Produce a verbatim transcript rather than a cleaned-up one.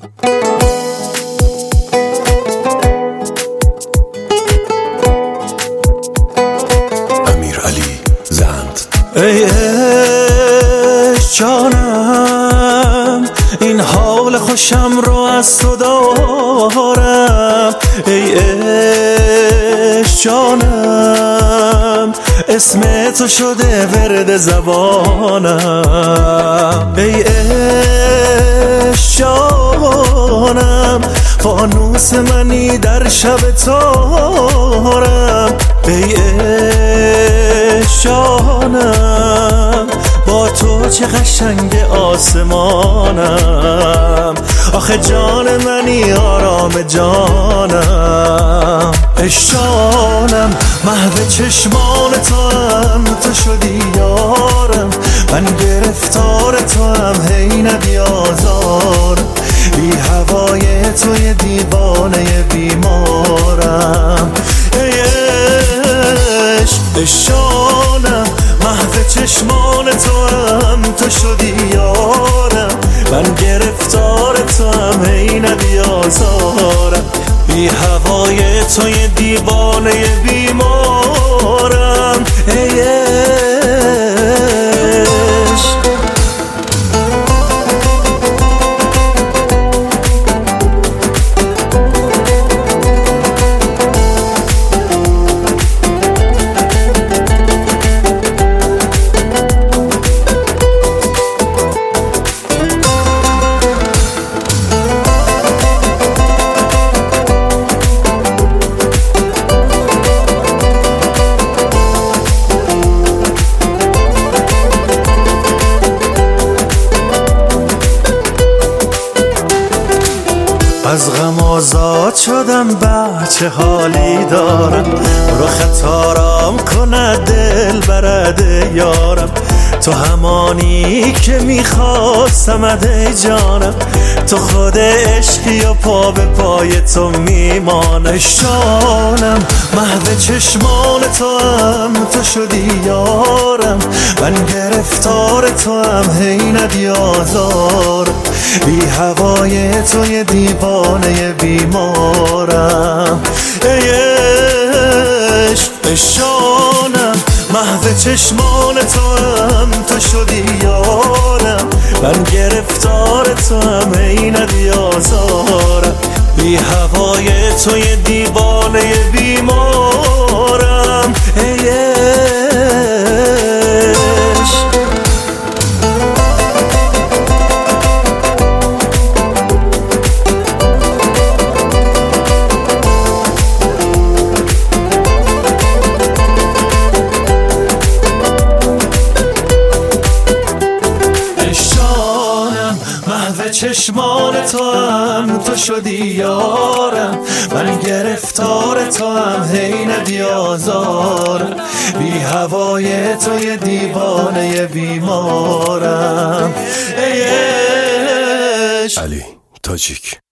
امیرعلی زند. ای عشق جانم، این حال خوشم رو از تو دارم. ای عشق جانم، اسم تو شده ورد زبانم. ای عشق جانم، فانوس منی در شب تارم. ای عشق جانم، با تو چه قشنگ آسمانم. آخه جان منی آرام جانم. عشق جانم، محو چشمان تو هم تو شدی یارم. من گرفتار تو هم هی نبیازارم. بی هوای توی دیوانه بیمارم. ای عشق عشق جانم، محو چشمان تو هم تو شدی یارم. من گرفتار تو هم هی نبیازارم. بی هوای توی دیوانه بیمارم. ای عشق از غم آزاد شدم، بچه حالی دارم. رو خطارام کند دل برد یارم. تو همانی که میخواستم ای جانم. تو خود عشقی و پا به پای تو میمانم. عشق جانم، محو چشمان تو هم تو شدی یارم. من گرفتار تو هم هی نبیازارم. بی هوای توی دیوانه بیمارم. ای عشق عشق جانم، محو چشمان تو هم تو شدی یارم. من گرفتار تو هم هی نبیازارم. بی هوای توی دیوانه بیمارم. ای عشق محو چشمان تو هم تو شدی یارم. من گرفتار تو هم هی نبیازارم. بی هوای توی دیوانه بیمارم. ای عشق. علی تاجیک.